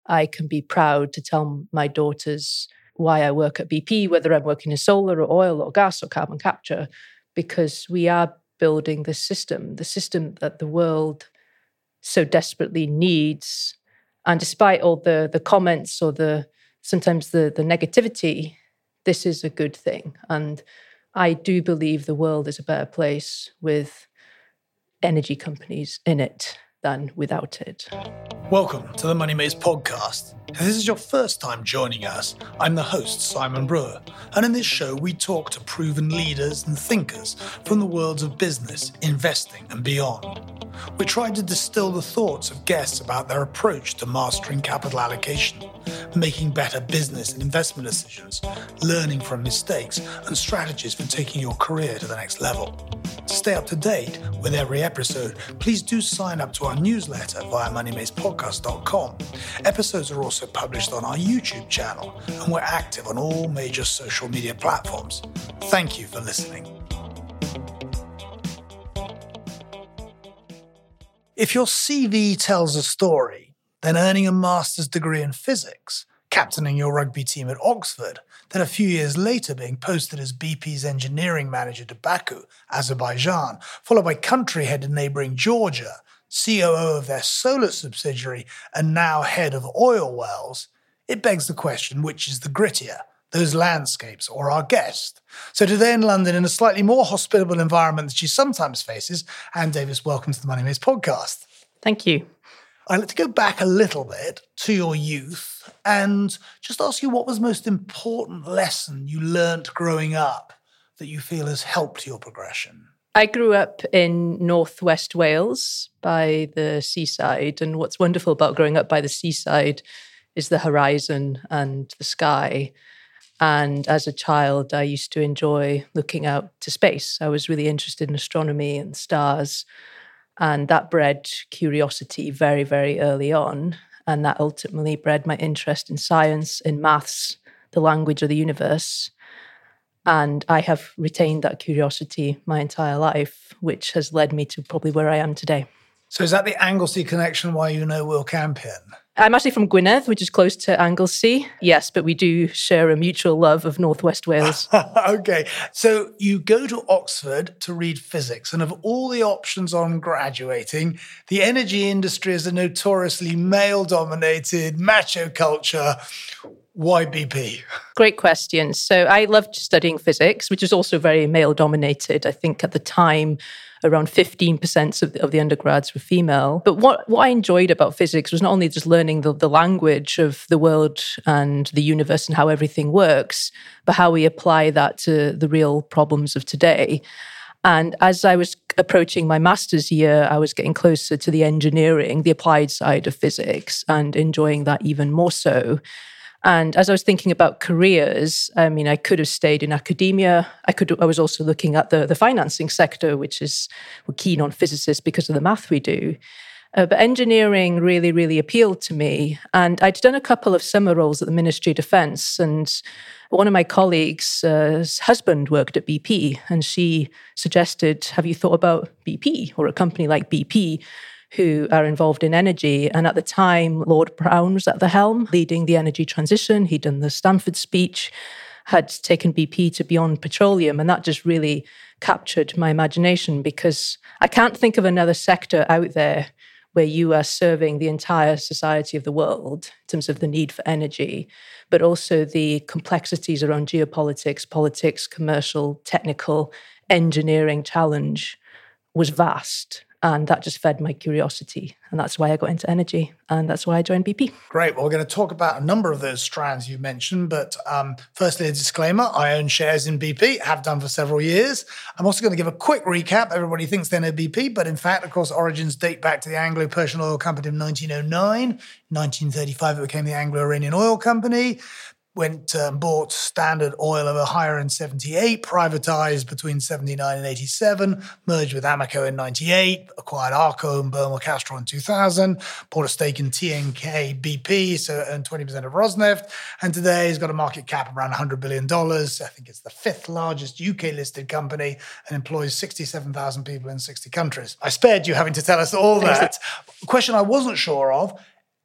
I can be proud to tell my daughters why I work at BP, whether I'm working in solar or oil or gas or carbon capture, because we are building the system that the world so desperately needs. And despite all the comments or sometimes the negativity, this is a good thing. And I do believe the world is a better place with energy companies in it than without it. Welcome to the Money Maze podcast. If this is your first time joining us, I'm the host, Simon Brewer, and in this show we talk to proven leaders and thinkers from the worlds of business, investing and beyond. We try to distill the thoughts of guests about their approach to mastering capital allocation, making better business and investment decisions, learning from mistakes and strategies for taking your career to the next level. To stay up to date with every episode, please do sign up to our newsletter via moneymazepodcast.com. Episodes are also published on our YouTube channel, and we're active on all major social media platforms. Thank you for listening. If your CV tells a story, then earning a master's degree in physics, captaining your rugby team at Oxford, then a few years later being posted as BP's engineering manager to Baku, Azerbaijan, followed by country head in neighbouring Georgia, COO of their solar subsidiary, and now head of oil wells, it begs the question, which is the grittier, those landscapes or our guest? So today in London, in a slightly more hospitable environment that she sometimes faces, Anne Davis, welcome to the Money Maze podcast. Thank you. I'd like to go back a little bit to your youth and just ask you what was the most important lesson you learnt growing up that you feel has helped your progression? I grew up in northwest Wales by the seaside, and what's wonderful about growing up by the seaside is the horizon and the sky. And as a child, I used to enjoy looking out to space. I was really interested in astronomy and stars. And that bred curiosity very, very early on. And that ultimately bred my interest in science, in maths, the language of the universe. And I have retained that curiosity my entire life, which has led me to probably where I am today. So is that the Anglesey connection why you know Will Campion? I'm actually from Gwynedd, which is close to Anglesey. Yes, but we do share a mutual love of Northwest Wales. Okay. So you go to Oxford to read physics, and of all the options on graduating, the energy industry is a notoriously male-dominated macho culture. Why BP? Great question. So I loved studying physics, which is also very male-dominated. I think at the time, around 15% of the undergrads were female. But what I enjoyed about physics was not only just learning the language of the world and the universe and how everything works, but how we apply that to the real problems of today. And as I was approaching my master's year, I was getting closer to the engineering, the applied side of physics, and enjoying that even more so. And as I was thinking about careers, I mean, I could have stayed in academia. I was also looking at the financing sector, which is, we're keen on physicists because of the math we do. But engineering really, really appealed to me. And I'd done a couple of summer roles at the Ministry of Defence. And one of my colleagues' husband worked at BP. And she suggested, have you thought about BP or a company like BP? Who are involved in energy. And at the time, Lord Browne was at the helm, leading the energy transition. He'd done the Stanford speech, had taken BP to beyond petroleum. And that just really captured my imagination because I can't think of another sector out there where you are serving the entire society of the world in terms of the need for energy, but also the complexities around geopolitics, politics, commercial, technical, engineering challenge was vast. And that just fed my curiosity. And that's why I got into energy. And that's why I joined BP. Great. Well, we're going to talk about a number of those strands you mentioned. But firstly, a disclaimer. I own shares in BP, have done for several years. I'm also going to give a quick recap. Everybody thinks they know BP. But in fact, of course, origins date back to the Anglo-Persian Oil Company in 1909. In 1935, it became the Anglo-Iranian Oil Company. Went and bought Standard Oil over hire in 78, privatized between 79 and 87, merged with Amoco in 98, acquired Arco and Burmah Castrol in 2000, bought a stake in TNK BP, so earned 20% of Rosneft, and today he's got a market cap around $100 billion. I think it's the fifth largest UK-listed company and employs 67,000 people in 60 countries. I spared you having to tell us all that. A question I wasn't sure of,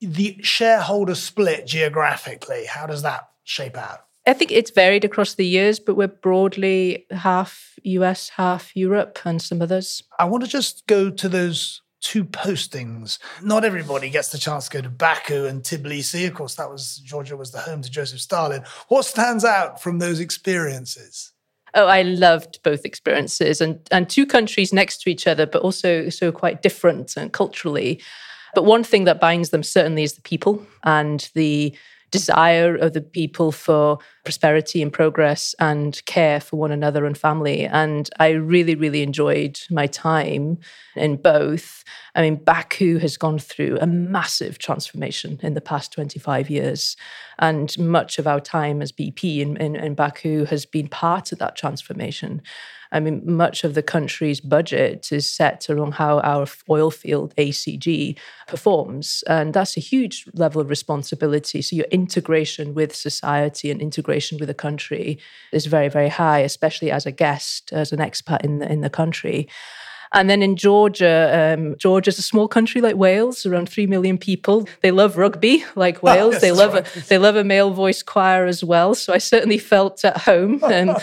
the shareholder split geographically, how does that shape out? I think it's varied across the years, but we're broadly half US, half Europe, and some others. I want to just go to those two postings. Not everybody gets the chance to go to Baku and Tbilisi. Of course, Georgia was the home to Joseph Stalin. What stands out from those experiences? Oh, I loved both experiences, and two countries next to each other, but also so quite different and culturally. But one thing that binds them certainly is the people and the desire of the people for prosperity and progress and care for one another and family. And I really, really enjoyed my time in both. I mean, Baku has gone through a massive transformation in the past 25 years. And much of our time as BP in Baku has been part of that transformation. I mean, much of the country's budget is set around how our oil field, ACG, performs. And that's a huge level of responsibility. So your integration with society and integration with the country is very, very high, especially as a guest, as an expat in the country. And then in Georgia, Georgia's a small country like Wales, around 3 million people. They love rugby like Wales. Yes, they love a male voice choir as well. So I certainly felt at home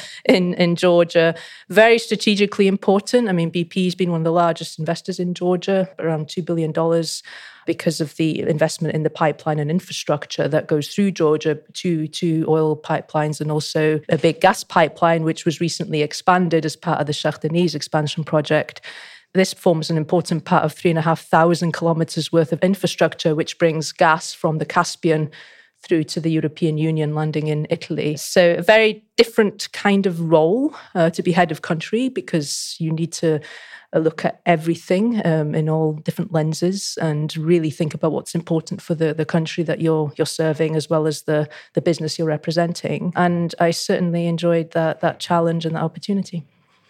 in Georgia. Very strategically important. I mean, BP's been one of the largest investors in Georgia, around $2 billion. Because of the investment in the pipeline and infrastructure that goes through Georgia, to oil pipelines and also a big gas pipeline, which was recently expanded as part of the Shah Deniz expansion project. This forms an important part of 3,500 kilometers worth of infrastructure, which brings gas from the Caspian through to the European Union, landing in Italy. So a very different kind of role to be head of country, because you need to look at everything in all different lenses and really think about what's important for the country that you're serving, as well as the business you're representing. And I certainly enjoyed that challenge and that opportunity.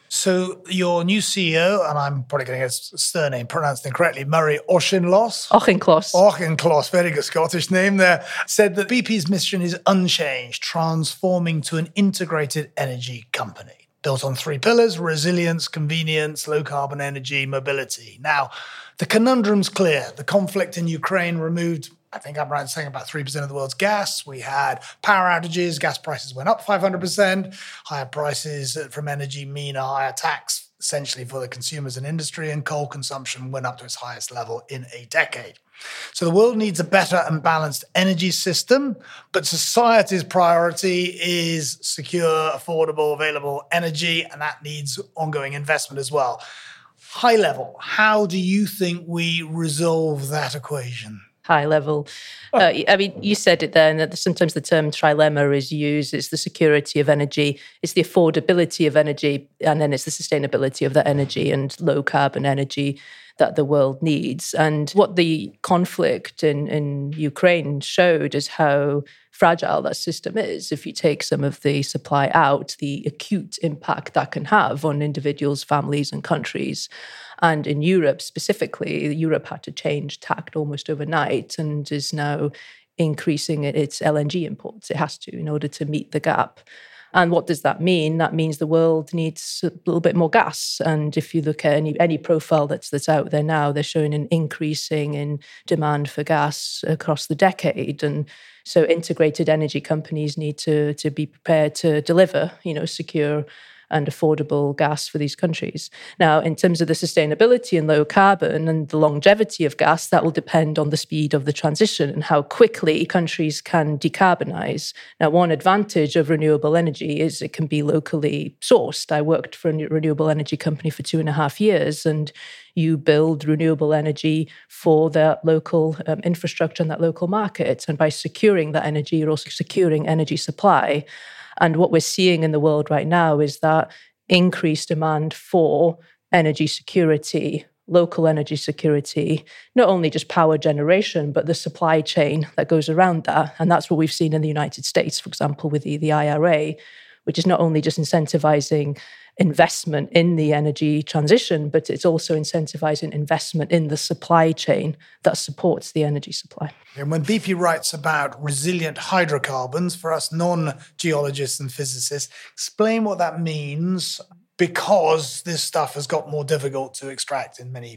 So your new CEO, and I'm probably getting his surname pronounced incorrectly, Murray Auchincloss. Auchincloss, very good Scottish name there, said that BP's mission is unchanged, transforming to an integrated energy company built on three pillars: resilience, convenience, low-carbon energy, mobility. Now, the conundrum's clear. The conflict in Ukraine removed, I think I'm right in saying, about 3% of the world's gas. We had power outages. Gas prices went up 500%. Higher prices from energy mean a higher tax, essentially, for the consumers and industry. And coal consumption went up to its highest level in a decade. So the world needs a better and balanced energy system, but society's priority is secure, affordable, available energy, and that needs ongoing investment as well. High level, how do you think we resolve that equation? High level. I mean, you said it there, and that sometimes the term trilemma is used. It's the security of energy, it's the affordability of energy, and then it's the sustainability of that energy and low carbon energy that the world needs. And what the conflict in Ukraine showed is how fragile that system is. If you take some of the supply out, the acute impact that can have on individuals, families, and countries. And in Europe specifically, Europe had to change tact almost overnight and is now increasing its LNG imports. It has to, in order to meet the gap. And what does that mean? That means the world needs a little bit more gas. And if you look at any profile that's out there now, they're showing an increasing in demand for gas across the decade. And so integrated energy companies need to be prepared to deliver, secure and affordable gas for these countries. Now, in terms of the sustainability and low carbon and the longevity of gas, that will depend on the speed of the transition and how quickly countries can decarbonize. Now, one advantage of renewable energy is it can be locally sourced. I worked for a renewable energy company for 2.5 years, and you build renewable energy for that local infrastructure and that local market. And by securing that energy, you're also securing energy supply. And what we're seeing in the world right now is that increased demand for energy security, local energy security, not only just power generation, but the supply chain that goes around that. And that's what we've seen in the United States, for example, with the IRA, which is not only just incentivizing investment in the energy transition, but it's also incentivizing investment in the supply chain that supports the energy supply. And when BP writes about resilient hydrocarbons, for us non-geologists and physicists, explain what that means, because this stuff has got more difficult to extract in many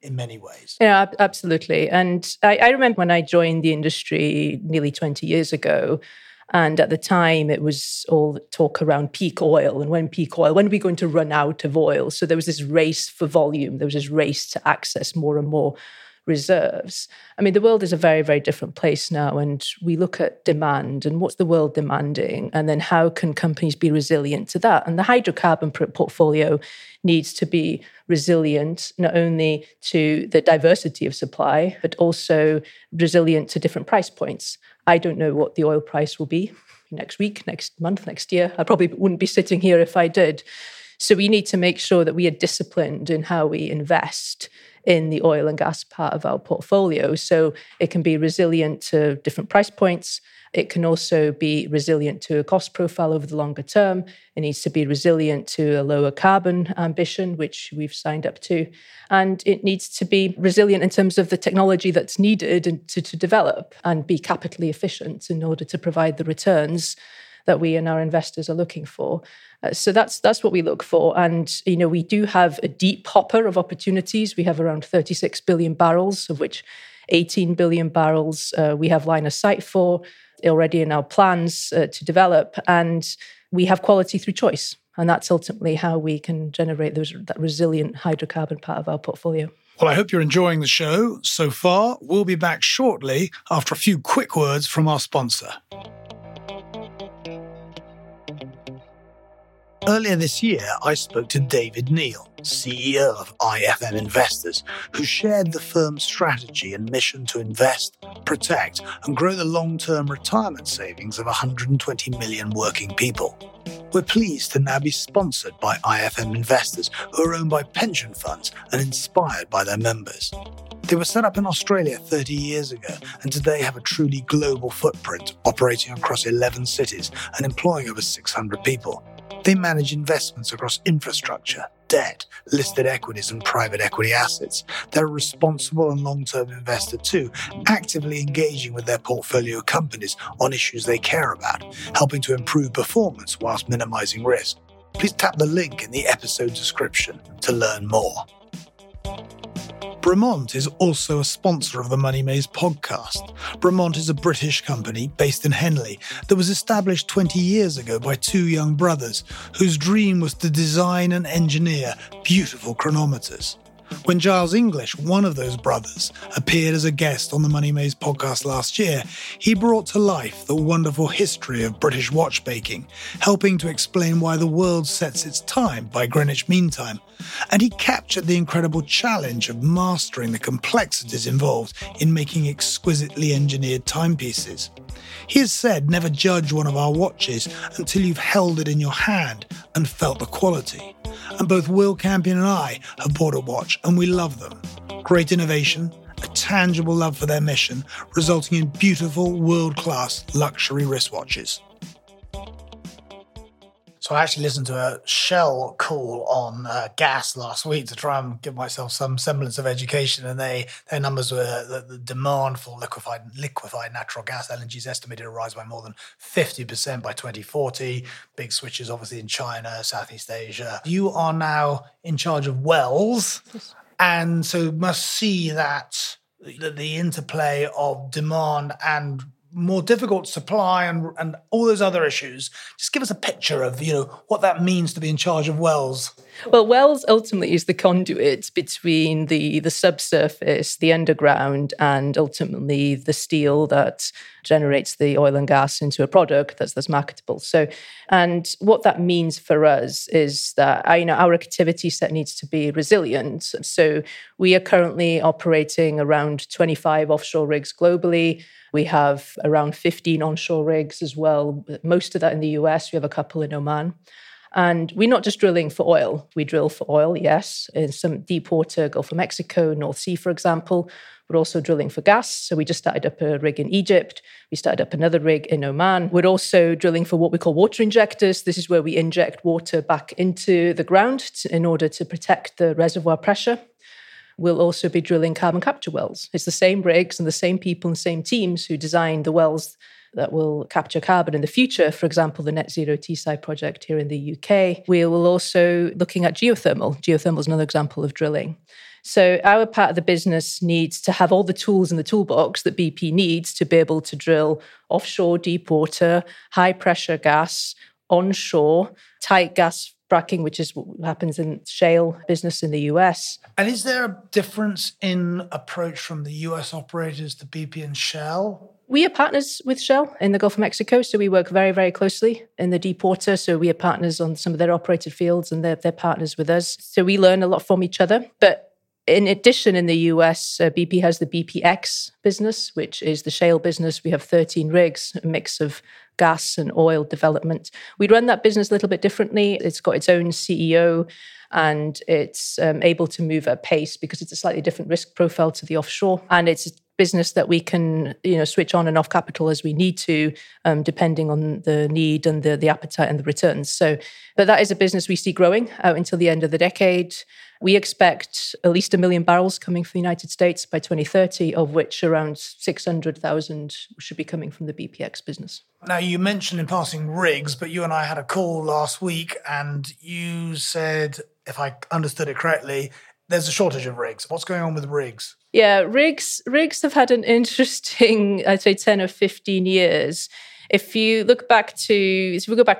in many ways. Yeah, absolutely. And I remember when I joined the industry nearly 20 years ago, and at the time, it was all talk around peak oil. And when are we going to run out of oil? So there was this race for volume. There was this race to access more and more reserves. I mean, the world is a very, very different place now. And we look at demand and what's the world demanding? And then how can companies be resilient to that? And the hydrocarbon portfolio needs to be resilient, not only to the diversity of supply, but also resilient to different price points. I don't know what the oil price will be next week, next month, next year. I probably wouldn't be sitting here if I did. So we need to make sure that we are disciplined in how we invest in the oil and gas part of our portfolio. So it can be resilient to different price points. It can also be resilient to a cost profile over the longer term. It needs to be resilient to a lower carbon ambition, which we've signed up to. And it needs to be resilient in terms of the technology that's needed to develop and be capitally efficient in order to provide the returns that we and our investors are looking for. So that's what we look for. And, we do have a deep hopper of opportunities. We have around 36 billion barrels, of which 18 billion barrels we have line of sight for already in our plans to develop. And we have quality through choice. And that's ultimately how we can generate that resilient hydrocarbon part of our portfolio. Well, I hope you're enjoying the show so far. We'll be back shortly after a few quick words from our sponsor. Earlier this year, I spoke to David Neal, CEO of IFM Investors, who shared the firm's strategy and mission to invest, protect, and grow the long-term retirement savings of 120 million working people. We're pleased to now be sponsored by IFM Investors, who are owned by pension funds and inspired by their members. They were set up in Australia 30 years ago and today have a truly global footprint, operating across 11 cities and employing over 600 people. They manage investments across infrastructure, debt, listed equities and private equity assets. They're a responsible and long-term investor too, actively engaging with their portfolio companies on issues they care about, helping to improve performance whilst minimizing risk. Please tap the link in the episode description to learn more. Bremont is also a sponsor of the Money Maze podcast. Bremont is a British company based in Henley that was established 20 years ago by two young brothers whose dream was to design and engineer beautiful chronometers. When Giles English, one of those brothers, appeared as a guest on the Money Maze podcast last year, he brought to life the wonderful history of British watchmaking, helping to explain why the world sets its time by Greenwich Mean Time. And he captured the incredible challenge of mastering the complexities involved in making exquisitely engineered timepieces. He has said, never judge one of our watches until you've held it in your hand and felt the quality. And both Will Campion and I have bought a watch and we love them. Great innovation, a tangible love for their mission, resulting in beautiful, world-class luxury wristwatches. So I actually listened to a Shell call on gas last week to try and give myself some semblance of education, and their numbers were the demand for liquefied natural gas LNG is estimated to rise by more than 50% by 2040. Big switches obviously in China, Southeast Asia. You are now in charge of Wells, and so must see that the interplay of demand and more difficult supply and all those other issues. Just give us a picture of, what that means to be in charge of Wells. Well, Wells ultimately is the conduit between the subsurface, the underground, and ultimately the steel that generates the oil and gas into a product that's marketable. So, and what that means for us is that our activity set needs to be resilient. So we are currently operating around 25 offshore rigs globally. We have around 15 onshore rigs as well, most of that in the US. We have a couple in Oman. And we're not just drilling for oil. We drill for oil, yes, in some deep water, Gulf of Mexico, North Sea, for example. We're also drilling for gas. So we just started up a rig in Egypt. We started up another rig in Oman. We're also drilling for what we call water injectors. This is where we inject water back into the ground in order to protect the reservoir pressure. We'll also be drilling carbon capture wells. It's the same rigs and the same people and the same teams who designed the wells that will capture carbon in the future. For example, the Net Zero Teesside project here in the UK. We will also looking at geothermal. Geothermal is another example of drilling. So our part of the business needs to have all the tools in the toolbox that BP needs to be able to drill offshore, deep water, high pressure gas, onshore, tight gas fracking, which is what happens in shale business in the US. And is there a difference in approach from the US operators to BP and Shell? We are partners with Shell in the Gulf of Mexico, so we work very, very closely in the deep water. So we are partners on some of their operated fields, and they're partners with us. So we learn a lot from each other. But in addition, in the US, BP has the BPX business, which is the shale business. We have 13 rigs, a mix of gas and oil development. We run that business a little bit differently. It's got its own CEO, and it's able to move at pace because it's a slightly different risk profile to the offshore. And it's a business that we can, switch on and off capital as we need to, depending on the need and the appetite and the returns. So, but that is a business we see growing out until the end of the decade. We expect at least 1 million barrels coming from the United States by 2030, of which around 600,000 should be coming from the BPX business. Now, you mentioned in passing rigs, but you and I had a call last week and you said, if I understood it correctly, there's a shortage of rigs. What's going on with rigs? Yeah, rigs have had an interesting, I'd say, 10 or 15 years. If we go back to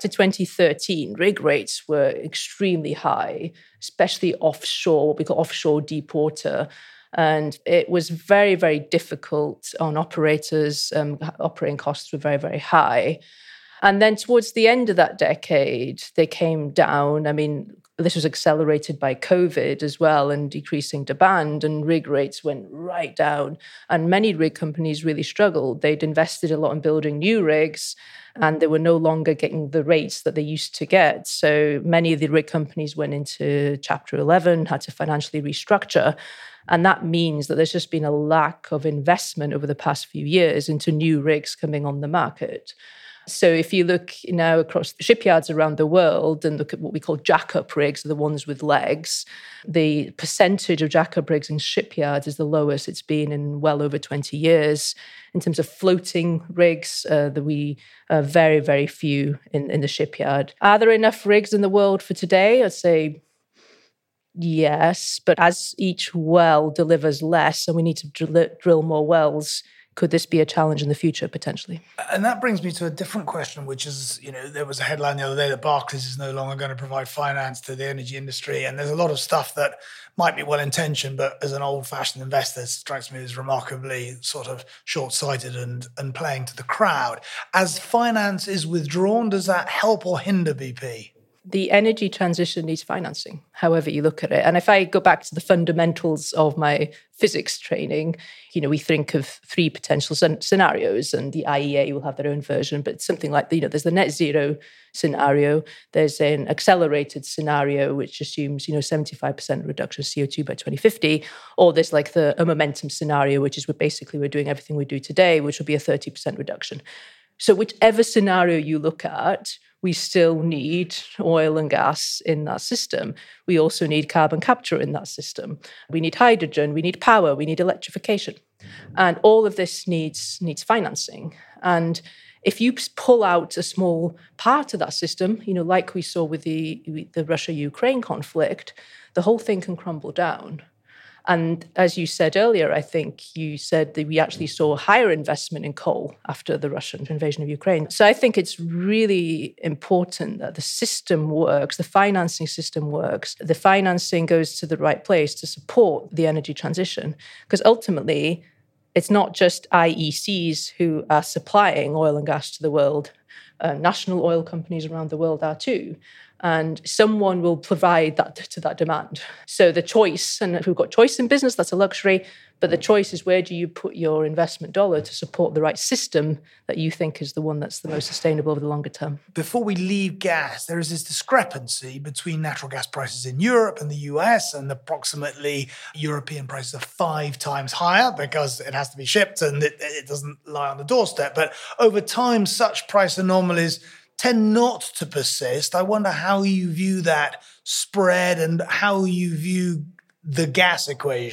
2013, rig rates were extremely high, especially offshore, what we call offshore deep water. And it was very, very difficult on operators. Operating costs were very, very high. And then towards the end of that decade, they came down. I mean, this was accelerated by COVID as well and decreasing demand, and rig rates went right down. And many rig companies really struggled. They'd invested a lot in building new rigs, and they were no longer getting the rates that they used to get. So many of the rig companies went into Chapter 11, had to financially restructure. And that means that there's just been a lack of investment over the past few years into new rigs coming on the market. So if you look now across the shipyards around the world and look at what we call jack-up rigs, the ones with legs, the percentage of jack-up rigs in shipyards is the lowest it's been in well over 20 years. In terms of floating rigs, we are very, very few in the shipyard. Are there enough rigs in the world for today? I'd say yes, but as each well delivers less and we need to drill more wells, could this be a challenge in the future, potentially? And that brings me to a different question, which is, there was a headline the other day that Barclays is no longer going to provide finance to the energy industry. And there's a lot of stuff that might be well-intentioned, but as an old-fashioned investor, it strikes me as remarkably sort of short-sighted and playing to the crowd. As finance is withdrawn, does that help or hinder BP? The energy transition needs financing, however you look at it. And if I go back to the fundamentals of my physics training, we think of 3 potential scenarios, and the IEA will have their own version, but something like, there's the net zero scenario, there's an accelerated scenario, which assumes, 75% reduction of CO2 by 2050, or there's like a momentum scenario, which is we're doing everything we do today, which will be a 30% reduction. So whichever scenario you look at, we still need oil and gas in that system. We also need carbon capture in that system. We need hydrogen, we need power, we need electrification. And all of this needs financing. And if you pull out a small part of that system, like we saw with the Russia-Ukraine conflict, the whole thing can crumble down. And as you said earlier, I think you said that we actually saw higher investment in coal after the Russian invasion of Ukraine. So I think it's really important that the system works, the financing system works, the financing goes to the right place to support the energy transition. Because ultimately, it's not just IECs who are supplying oil and gas to the world. National oil companies around the world are too. And someone will provide that to that demand. So the choice, and if we've got choice in business, that's a luxury, but the choice is where do you put your investment dollar to support the right system that you think is the one that's the most sustainable over the longer term. Before we leave gas, there is this discrepancy between natural gas prices in Europe and the US, and approximately European prices are 5 times higher because it has to be shipped and it doesn't lie on the doorstep. But over time, such price anomalies tend not to persist. I wonder how you view that spread and how you view the gas equation.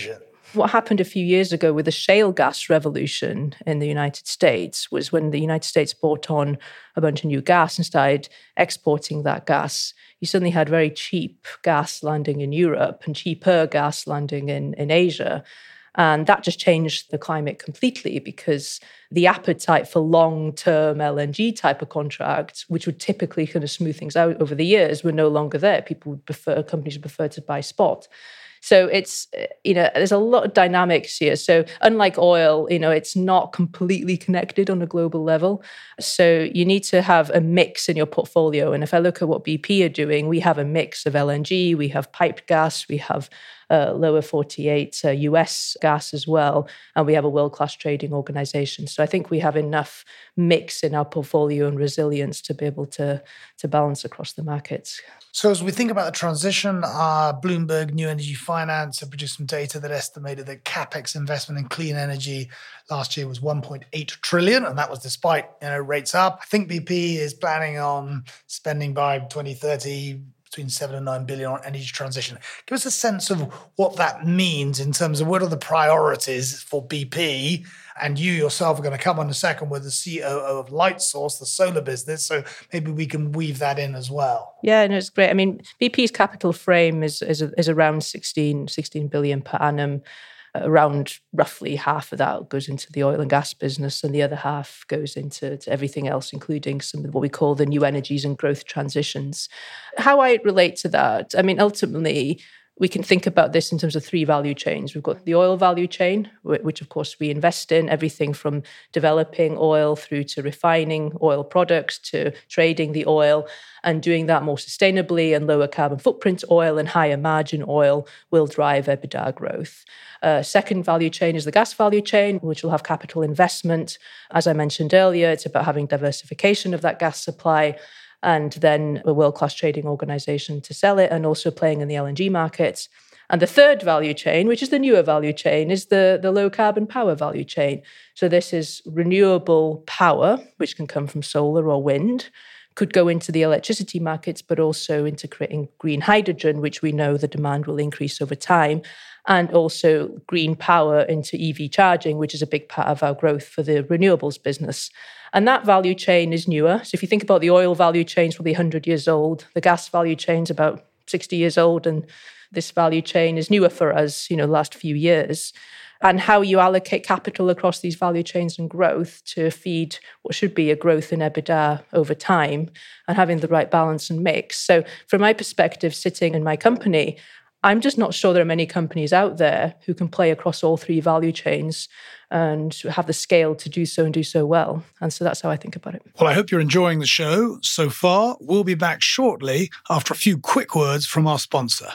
What happened a few years ago with the shale gas revolution in the United States was when the United States bought on a bunch of new gas and started exporting that gas. You suddenly had very cheap gas landing in Europe and cheaper gas landing in Asia. And that just changed the climate completely because the appetite for long-term LNG type of contracts, which would typically kind of smooth things out over the years, were no longer there. Companies would prefer to buy spot. So it's, there's a lot of dynamics here. So unlike oil, it's not completely connected on a global level. So you need to have a mix in your portfolio. And if I look at what BP are doing, we have a mix of LNG, we have piped gas, we have lower 48 US gas as well, and we have a world-class trading organization. So I think we have enough mix in our portfolio and resilience to be able to balance across the markets. So as we think about the transition, Bloomberg New Energy Finance have produced some data that estimated that CapEx investment in clean energy last year was 1.8 trillion, and that was despite rates up. I think BP is planning on spending by 2030 between 7 and 9 billion on energy transition. Give us a sense of what that means in terms of what are the priorities for BP. And you yourself are going to come on a second with the COO of Lightsource, the solar business. So maybe we can weave that in as well. Yeah, no, it's great. I mean, BP's capital frame is around 16 billion per annum. Around roughly half of that goes into the oil and gas business, and the other half goes into everything else, including some of what we call the new energies and growth transitions. How I relate to that, I mean, ultimately, we can think about this in terms of three value chains. We've got the oil value chain, which of course we invest in, everything from developing oil through to refining oil products to trading the oil and doing that more sustainably, and lower carbon footprint oil and higher margin oil will drive EBITDA growth. Second value chain is the gas value chain, which will have capital investment. As I mentioned earlier, it's about having diversification of that gas supply, and then a world-class trading organization to sell it, and also playing in the LNG markets. And the third value chain, which is the newer value chain, is the low-carbon power value chain. So this is renewable power, which can come from solar or wind, could go into the electricity markets, but also into creating green hydrogen, which we know the demand will increase over time, and also green power into EV charging, which is a big part of our growth for the renewables business. And that value chain is newer. So if you think about the oil value chain, it's probably 100 years old. The gas value chain is about 60 years old. And this value chain is newer for us, the last few years. And how you allocate capital across these value chains and growth to feed what should be a growth in EBITDA over time and having the right balance and mix. So from my perspective, sitting in my company, I'm just not sure there are many companies out there who can play across all three value chains and have the scale to do so and do so well. And so that's how I think about it. Well, I hope you're enjoying the show so far. We'll be back shortly after a few quick words from our sponsor.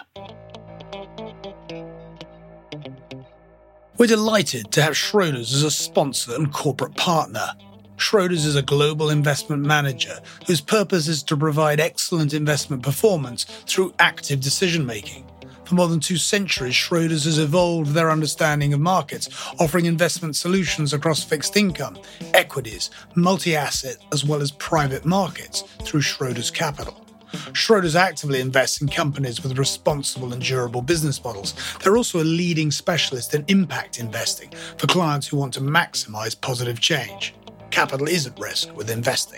We're delighted to have Schroders as a sponsor and corporate partner. Schroders is a global investment manager whose purpose is to provide excellent investment performance through active decision-making. For more than 2 centuries, Schroders has evolved their understanding of markets, offering investment solutions across fixed income, equities, multi-asset, as well as private markets through Schroders Capital. Schroders actively invests in companies with responsible and durable business models. They're also a leading specialist in impact investing for clients who want to maximize positive change. Capital is at risk with investing.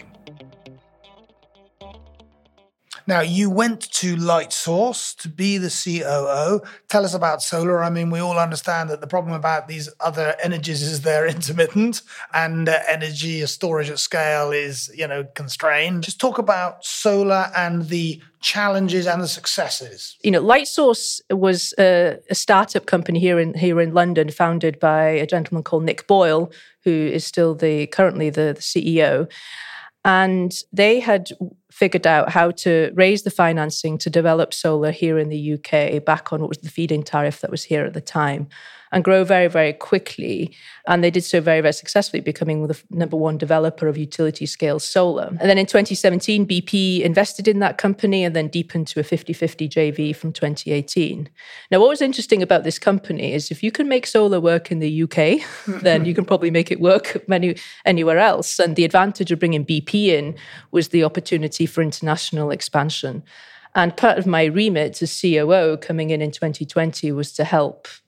Now, you went to Lightsource to be the COO. Tell us about solar. I mean, we all understand that the problem about these other energies is they're intermittent, and energy storage at scale is, constrained. Just talk about solar and the challenges and the successes. Lightsource was a startup company here in London, founded by a gentleman called Nick Boyle, who is still currently the CEO. And they had figured out how to raise the financing to develop solar here in the UK back on what was the feed-in tariff that was here at the time, and grow very, very quickly. And they did so very, very successfully, becoming the number one developer of utility-scale solar. And then in 2017, BP invested in that company and then deepened to a 50-50 JV from 2018. Now, what was interesting about this company is if you can make solar work in the UK, then you can probably make it work anywhere else. And the advantage of bringing BP in was the opportunity for international expansion. And part of my remit as COO coming in 2020 was to help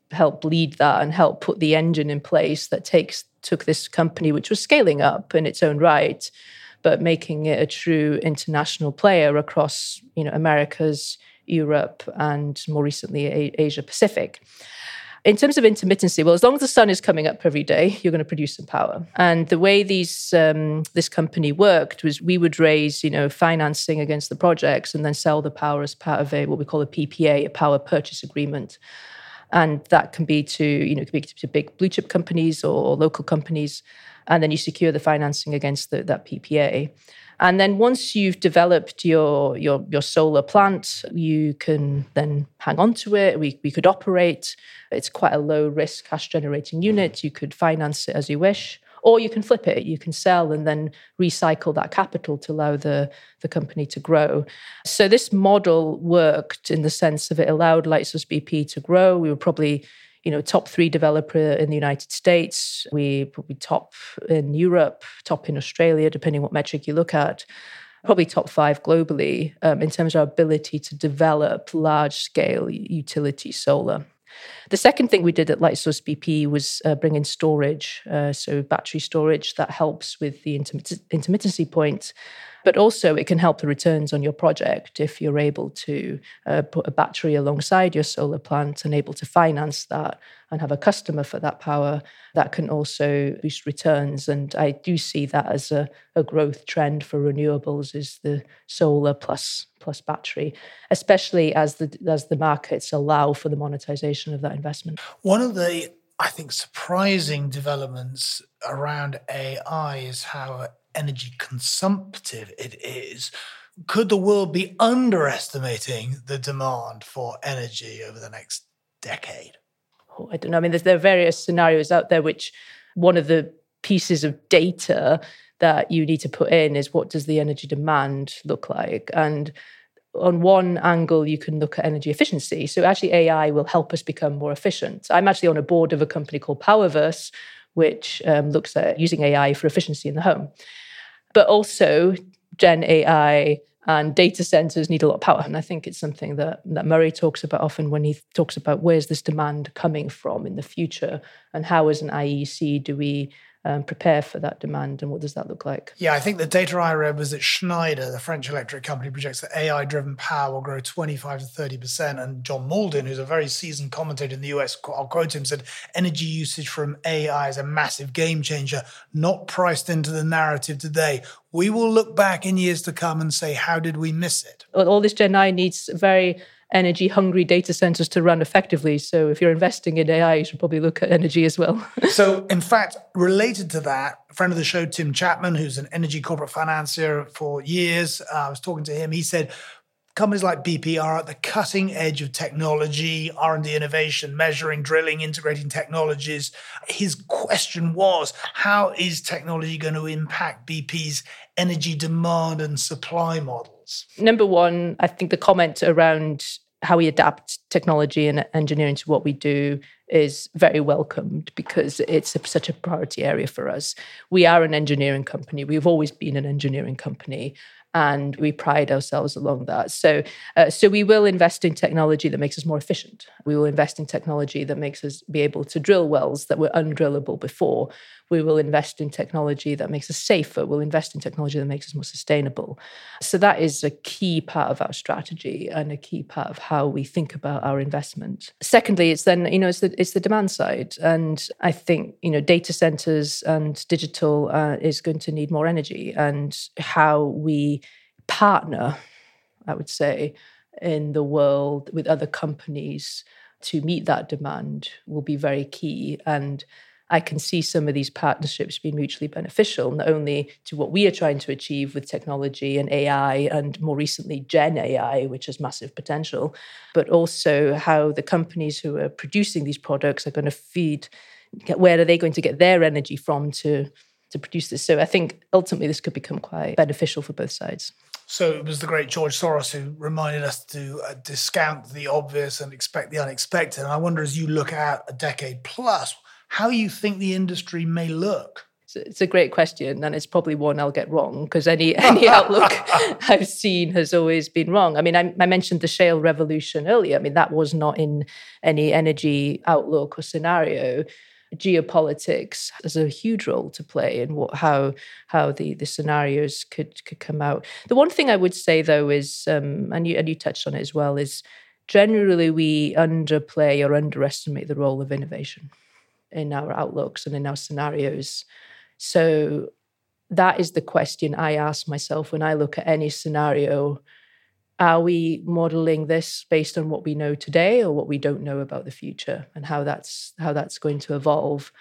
help lead that and help put the engine in place that took this company, which was scaling up in its own right, but making it a true international player across, Americas, Europe, and more recently, Asia Pacific. In terms of intermittency, well, as long as the sun is coming up every day, you're going to produce some power. And the way this company worked was we would raise, financing against the projects and then sell the power as part of what we call a PPA, a power purchase agreement. And that can be to big blue chip companies or local companies. And then you secure the financing against that PPA. And then once you've developed your solar plant, you can then hang on to it. We could operate. It's quite a low risk cash generating unit. You could finance it as you wish, or you can flip it. You can sell and then recycle that capital to allow the company to grow. So this model worked in the sense of it allowed Lightsource BP to grow. We were probably top 3 developer in the United States. We probably top in Europe, top in Australia, depending what metric you look at. Probably top 5 globally in terms of our ability to develop large-scale utility solar. The second thing we did at Lightsource BP was bring in storage, so battery storage that helps with the intermittency point. But also it can help the returns on your project if you're able to put a battery alongside your solar plant and able to finance that and have a customer for that power. That can also boost returns. And I do see that as a growth trend for renewables, is the solar plus battery, especially as the markets allow for the monetization of that investment. One of the, I think, surprising developments around AI is how energy consumptive it is. Could the world be underestimating the demand for energy over the next decade? I don't know. I mean, there are various scenarios out there, which one of the pieces of data that you need to put in is, what does the energy demand look like? And on one angle, you can look at energy efficiency. So actually AI will help us become more efficient. I'm actually on a board of a company called Powerverse, which looks at using AI for efficiency in the home. But also, Gen AI and data centers need a lot of power. And I think it's something that Murray talks about often when he talks about where's this demand coming from in the future, and how as an IEC do we prepare for that demand, and what does that look like? Yeah, I think the data I read was that Schneider, the French electric company, projects that AI-driven power will grow 25 to 30%. And John Malden, who's a very seasoned commentator in the US, I'll quote him, said, energy usage from AI is a massive game changer, not priced into the narrative today. We will look back in years to come and say, how did we miss it? All this Gen AI needs very energy-hungry data centers to run effectively. So if you're investing in AI, you should probably look at energy as well. So, in fact, related to that, a friend of the show, Tim Chapman, who's an energy corporate financier for years, I was talking to him. He said, companies like BP are at the cutting edge of technology, R&D innovation, measuring, drilling, integrating technologies. His question was, how is technology going to impact BP's energy demand and supply models? Number one, I think the comment around how we adapt technology and engineering to what we do is very welcomed, because it's such a priority area for us. We are an engineering company. We've always been an engineering company, and we pride ourselves along that. So we will invest in technology that makes us more efficient. We will invest in technology that makes us be able to drill wells that were undrillable before. We will invest in technology that makes us safer. We'll invest in technology that makes us more sustainable. So that is a key part of our strategy and a key part of how we think about our investment. Secondly, it's the demand side. And I think, data centers and digital is going to need more energy, and how we partner, I would say, in the world with other companies to meet that demand will be very key. And I can see some of these partnerships being mutually beneficial, not only to what we are trying to achieve with technology and AI, and more recently Gen AI, which has massive potential, but also how the companies who are producing these products are going to where are they going to get their energy from to produce this. So I think ultimately this could become quite beneficial for both sides. So it was the great George Soros who reminded us to discount the obvious and expect the unexpected. And I wonder, as you look out a decade plus, how you think the industry may look. It's a great question, and it's probably one I'll get wrong because any outlook I've seen has always been wrong. I mean, I mentioned the shale revolution earlier. I mean, that was not in any energy outlook or scenario. Geopolitics has a huge role to play in how the scenarios could come out. The one thing I would say though is, and you touched on it as well, is generally we underplay or underestimate the role of innovation in our outlooks and in our scenarios. So that is the question I ask myself when I look at any scenario. Are we modeling this based on what we know today or what we don't know about the future and how that's going to evolve?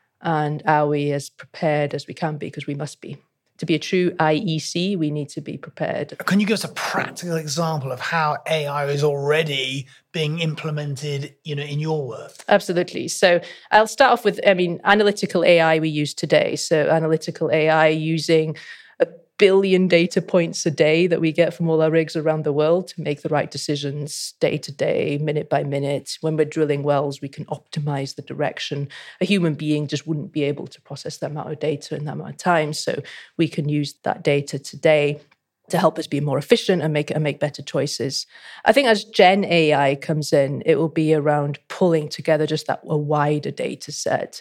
And are we as prepared as we can be? Because we must be. To be a true IEC, we need to be prepared. Can you give us a practical example of how AI is already being implemented, in your work? Absolutely. So I'll start off with, analytical AI we use today. So analytical AI using 1 billion data points a day that we get from all our rigs around the world to make the right decisions day to day, minute by minute. When we're drilling wells, we can optimize the direction. A human being just wouldn't be able to process that amount of data in that amount of time. So we can use that data today to help us be more efficient and make better choices. I think as Gen AI comes in, it will be around pulling together just a wider data set.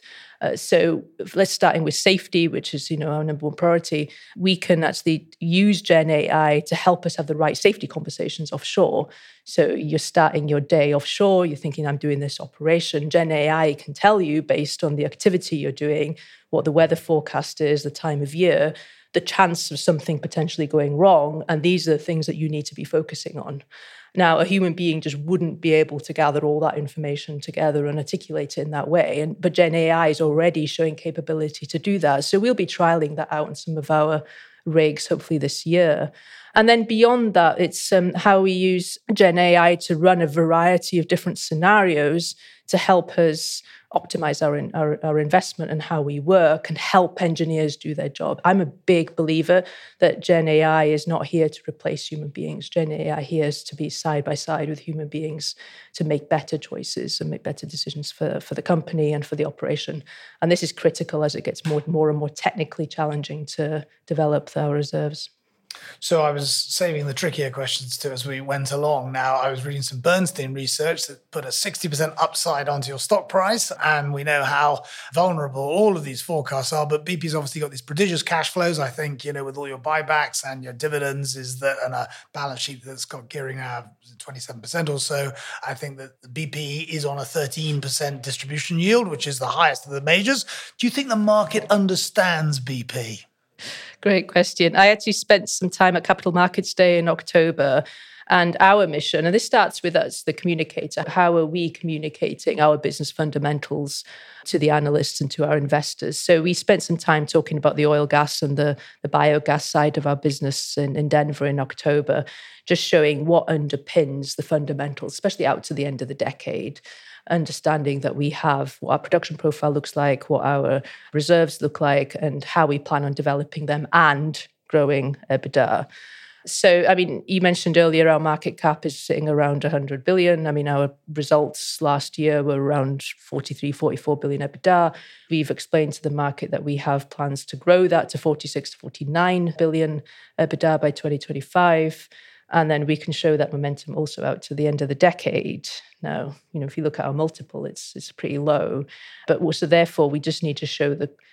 So let's starting with safety, which is our number one priority. We can actually use Gen AI to help us have the right safety conversations offshore. So you're starting your day offshore, you're thinking, I'm doing this operation. Gen AI can tell you based on the activity you're doing, what the weather forecast is, the time of year, the chance of something potentially going wrong. And these are the things that you need to be focusing on. Now, a human being just wouldn't be able to gather all that information together and articulate it in that way. But Gen AI is already showing capability to do that. So we'll be trialing that out on some of our rigs, hopefully this year. And then beyond that, it's how we use Gen AI to run a variety of different scenarios to help us optimize our investment and how we work and help engineers do their job. I'm a big believer that Gen AI is not here to replace human beings. Gen AI here is to be side by side with human beings to make better choices and make better decisions for the company and for the operation. And this is critical as it gets more and more technically challenging to develop our reserves. So I was saving the trickier questions to as we went along. Now, I was reading some Bernstein research that put a 60% upside onto your stock price, and we know how vulnerable all of these forecasts are, but BP's obviously got these prodigious cash flows, I think, with all your buybacks and your dividends and a balance sheet that's got gearing now of 27% or so. I think that the BP is on a 13% distribution yield, which is the highest of the majors. Do you think the market understands BP? Great question. I actually spent some time at Capital Markets Day in October, and our mission, and this starts with us, the communicator. How are we communicating our business fundamentals to the analysts and to our investors? So we spent some time talking about the oil, gas, and the biogas side of our business in Denver in October, just showing what underpins the fundamentals, especially out to the end of the decade. Understanding that we have what our production profile looks like, what our reserves look like, and how we plan on developing them and growing EBITDA. So, you mentioned earlier our market cap is sitting around 100 billion. Our results last year were around 43, 44 billion EBITDA. We've explained to the market that we have plans to grow that to 46 to 49 billion EBITDA by 2025. And then we can show that momentum also out to the end of the decade. Now, if you look at our multiple, it's pretty low. But so therefore, we just need to show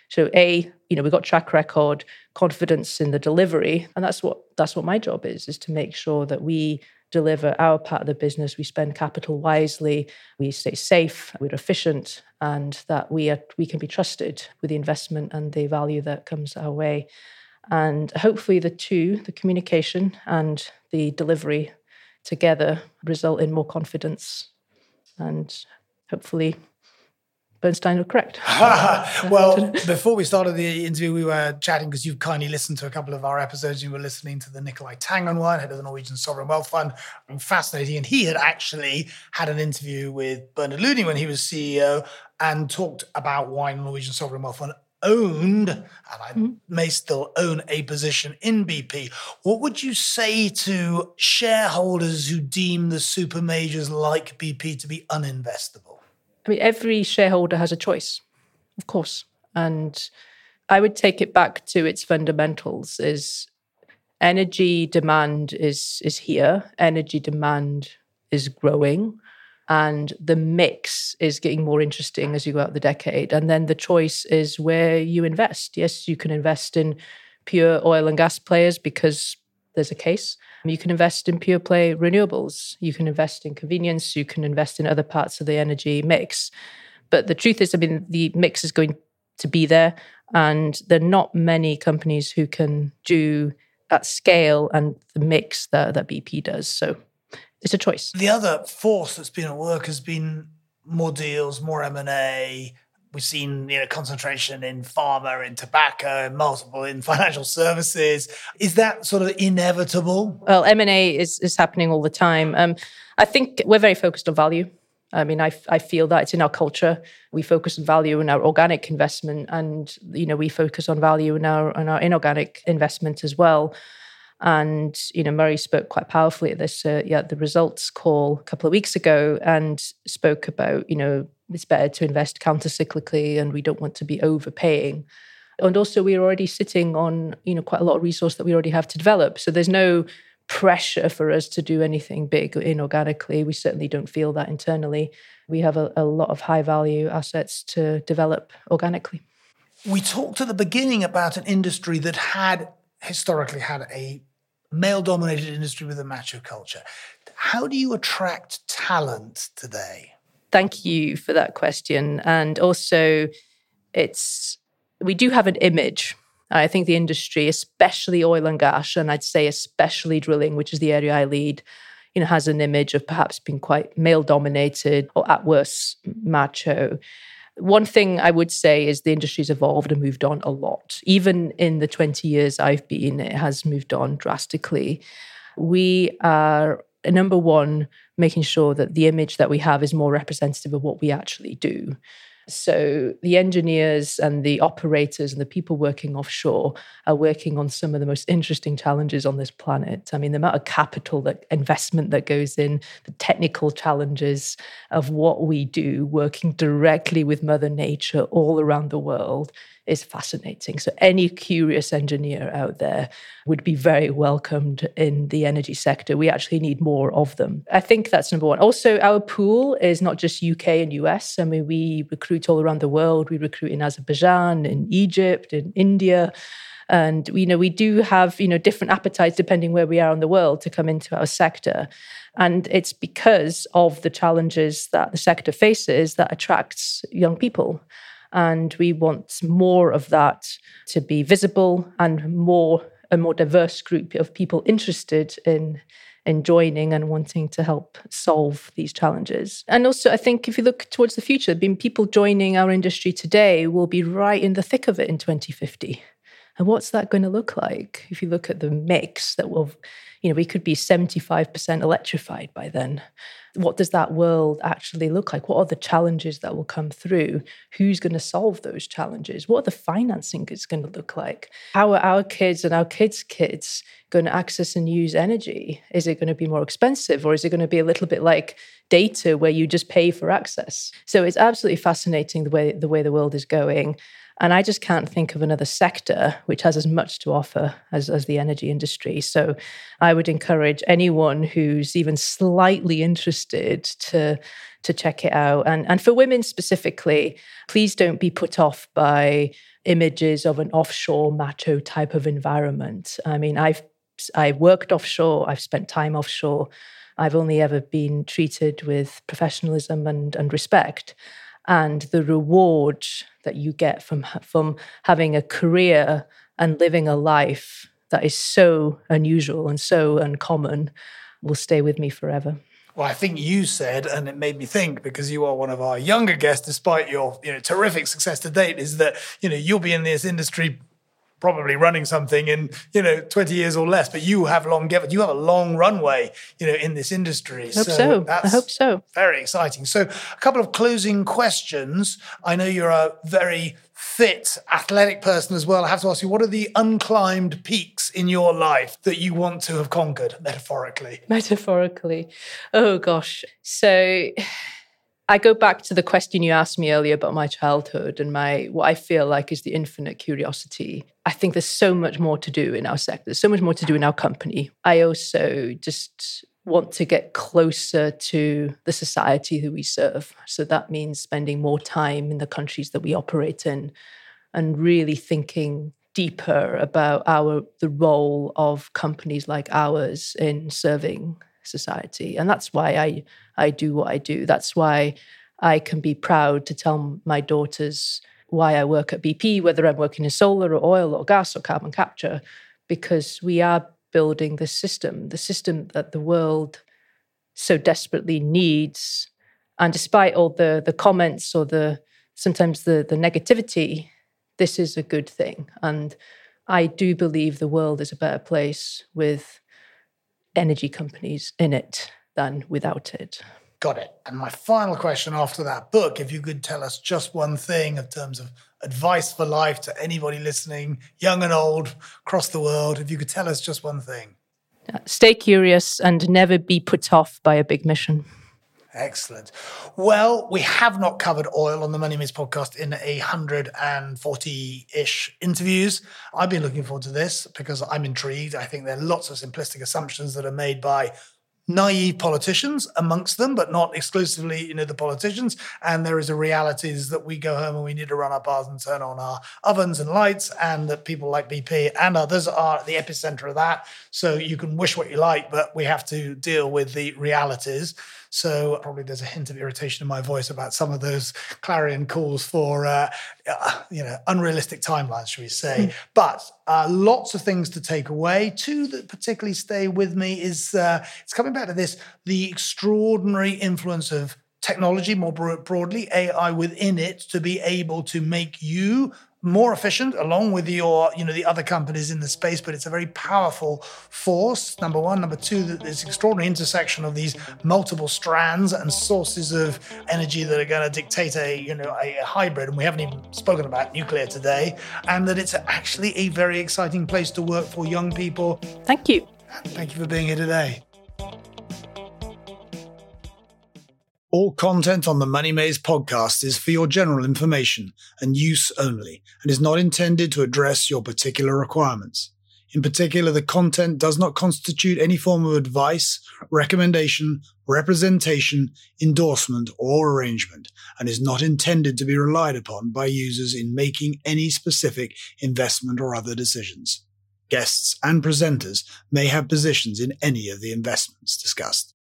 we've got track record, confidence in the delivery. And that's what my job is to make sure that we deliver our part of the business, we spend capital wisely, we stay safe, we're efficient, and that we can be trusted with the investment and the value that comes our way. And hopefully the communication and the delivery together result in more confidence. And hopefully Bernstein were correct. Well, before we started the interview, we were chatting because you've kindly listened to a couple of our episodes. You were listening to the Nicolai Tangen one, head of the Norwegian Sovereign Wealth Fund. Fascinating. And he had actually had an interview with Bernard Looney when he was CEO and talked about why the Norwegian Sovereign Wealth Fund owned, and I may still own, a position in BP. What would you say to shareholders who deem the super majors like BP to be uninvestable? Every shareholder has a choice, of course. And I would take it back to its fundamentals. Is energy demand is here. Energy demand is growing. And the mix is getting more interesting as you go out the decade. And then the choice is where you invest. Yes, you can invest in pure oil and gas players because there's a case. You can invest in pure play renewables. You can invest in convenience. You can invest in other parts of the energy mix. But the truth is, the mix is going to be there. And there are not many companies who can do at scale and the mix that BP does. So it's a choice. The other force that's been at work has been more deals, more M&A. We've seen concentration in pharma, in tobacco, and multiple in financial services. Is that sort of inevitable? Well, M&A is happening all the time. I think we're very focused on value. I feel that it's in our culture. We focus on value in our organic investment, and we focus on value in our inorganic investment as well. And, Murray spoke quite powerfully at this, the results call a couple of weeks ago, and spoke about, it's better to invest counter-cyclically and we don't want to be overpaying. And also we're already sitting on, quite a lot of resource that we already have to develop. So there's no pressure for us to do anything big inorganically. We certainly don't feel that internally. We have a lot of high-value assets to develop organically. We talked at the beginning about an industry that had historically had a male-dominated industry with a macho culture. How do you attract talent today? Thank you for that question. And also, we do have an image. I think the industry, especially oil and gas, and I'd say especially drilling, which is the area I lead, has an image of perhaps being quite male-dominated or at worst macho. One thing I would say is the industry's evolved and moved on a lot. Even in the 20 years I've been, it has moved on drastically. We are, number one, making sure that the image that we have is more representative of what we actually do. So the engineers and the operators and the people working offshore are working on some of the most interesting challenges on this planet. The amount of capital, investment that goes in, the technical challenges of what we do, working directly with Mother Nature all around the world is fascinating. So any curious engineer out there would be very welcomed in the energy sector. We actually need more of them. I think that's number one. Also, our pool is not just UK and US. We recruit all around the world. We recruit in Azerbaijan, in Egypt, in India. And, we do have, different appetites depending where we are in the world to come into our sector. And it's because of the challenges that the sector faces that attracts young people. And we want more of that to be visible and a more diverse group of people interested in joining and wanting to help solve these challenges. And also, I think if you look towards the future, people joining our industry today will be right in the thick of it in 2050. And what's that going to look like? If you look at the mix that will, we could be 75% electrified by then. What does that world actually look like? What are the challenges that will come through? Who's going to solve those challenges? What are the financing is going to look like? How are our kids and our kids' kids going to access and use energy? Is it going to be more expensive, or is it going to be a little bit like data where you just pay for access? So it's absolutely fascinating the way the world is going. And I just can't think of another sector which has as much to offer as the energy industry. So I would encourage anyone who's even slightly interested to check it out. And for women specifically, please don't be put off by images of an offshore macho type of environment. I've worked offshore. I've spent time offshore. I've only ever been treated with professionalism and respect. And the reward that you get from having a career and living a life that is so unusual and so uncommon will stay with me forever. Well, I think you said, and it made me think, because you are one of our younger guests, despite your terrific success to date, is that you'll be in this industry probably running something in 20 years or less, but you have longevity. You have a long runway, in this industry. I hope so. Very exciting. So, a couple of closing questions. I know you're a very fit, athletic person as well. I have to ask you, what are the unclimbed peaks in your life that you want to have conquered, metaphorically? Metaphorically, oh gosh. So, I go back to the question you asked me earlier about my childhood and what I feel like is the infinite curiosity. I think there's so much more to do in our sector. There's so much more to do in our company. I also just want to get closer to the society that we serve. So that means spending more time in the countries that we operate in and really thinking deeper about the role of companies like ours in serving society. And that's why I do what I do. That's why I can be proud to tell my daughters why I work at BP, whether I'm working in solar or oil or gas or carbon capture, because we are building the system that the world so desperately needs. And despite all the comments or sometimes the negativity, this is a good thing. And I do believe the world is a better place with energy companies in it than without it. Got it. And my final question after that book, if you could tell us just one thing in terms of advice for life to anybody listening, young and old, across the world, if you could tell us just one thing. Stay curious and never be put off by a big mission. Excellent. Well, we have not covered oil on the Money Maze podcast in 140-ish interviews. I've been looking forward to this because I'm intrigued. I think there are lots of simplistic assumptions that are made by naive politicians amongst them, but not exclusively, the politicians. And there is a reality is that we go home and we need to run our baths and turn on our ovens and lights, and that people like BP and others are at the epicenter of that. So you can wish what you like, but we have to deal with the realities. So probably there's a hint of irritation in my voice about some of those clarion calls for, unrealistic timelines, shall we say. But lots of things to take away. Two that particularly stay with me is it's coming back to this, the extraordinary influence of technology, more broadly, AI within it, to be able to make you more efficient along with your, the other companies in the space, but it's a very powerful force, number one. Number two, that this extraordinary intersection of these multiple strands and sources of energy that are going to dictate a hybrid, and we haven't even spoken about nuclear today, and that it's actually a very exciting place to work for young people. Thank you. Thank you for being here today. All content on the Money Maze podcast is for your general information and use only, and is not intended to address your particular requirements. In particular, the content does not constitute any form of advice, recommendation, representation, endorsement, or arrangement, and is not intended to be relied upon by users in making any specific investment or other decisions. Guests and presenters may have positions in any of the investments discussed.